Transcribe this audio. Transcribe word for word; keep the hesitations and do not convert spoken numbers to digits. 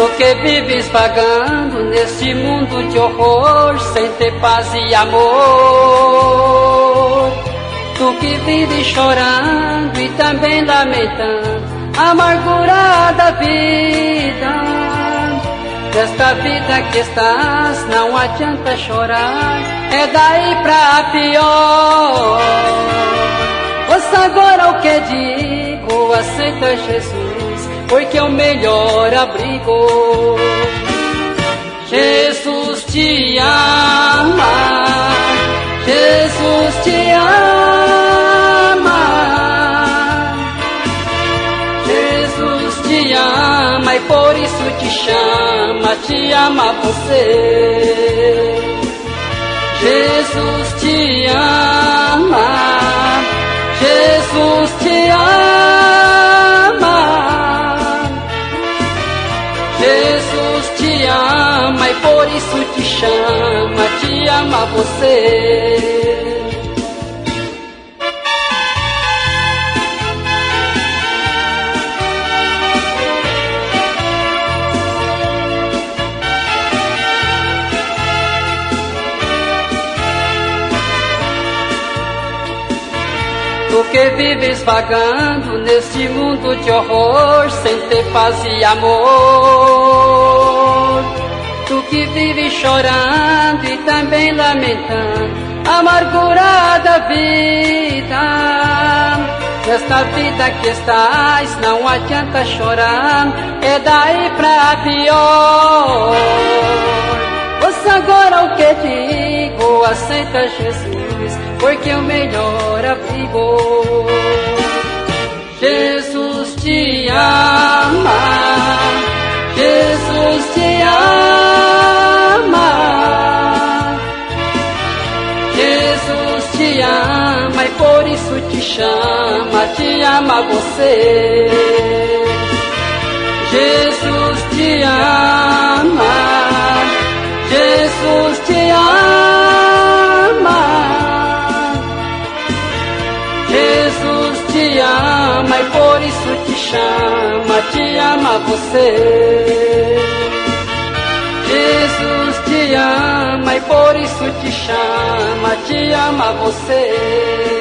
Tu que vives vagando neste mundo de horror, sem ter paz e amor. Tu que vives chorando e também lamentando a amargura da vida. Desta vida que estás, não adianta chorar, é daí pra pior. Ouça agora o que digo, aceita Jesus, porque é o melhor abrigo. Jesus te ama, Jesus te ama, Jesus te ama e por isso te chama, te ama você. Jesus te ama, Jesus te ama, Jesus te ama e por isso te chama, te ama você. Tu que vives vagando neste mundo de horror, sem ter paz e amor. Tu que vives chorando e também lamentando a amargura da vida. Nesta vida que estás, não adianta chorar, é daí pra pior. Ouça agora o que digo, aceita Jesus, porque é o melhor abrigo. Jesus te ama, Jesus te ama, Jesus te ama e por isso te chama, te ama você. Jesus te ama, Jesus te ama, Jesus te ama e por isso te chama, te ama você. Jesus te ama e por isso te chama, te ama você.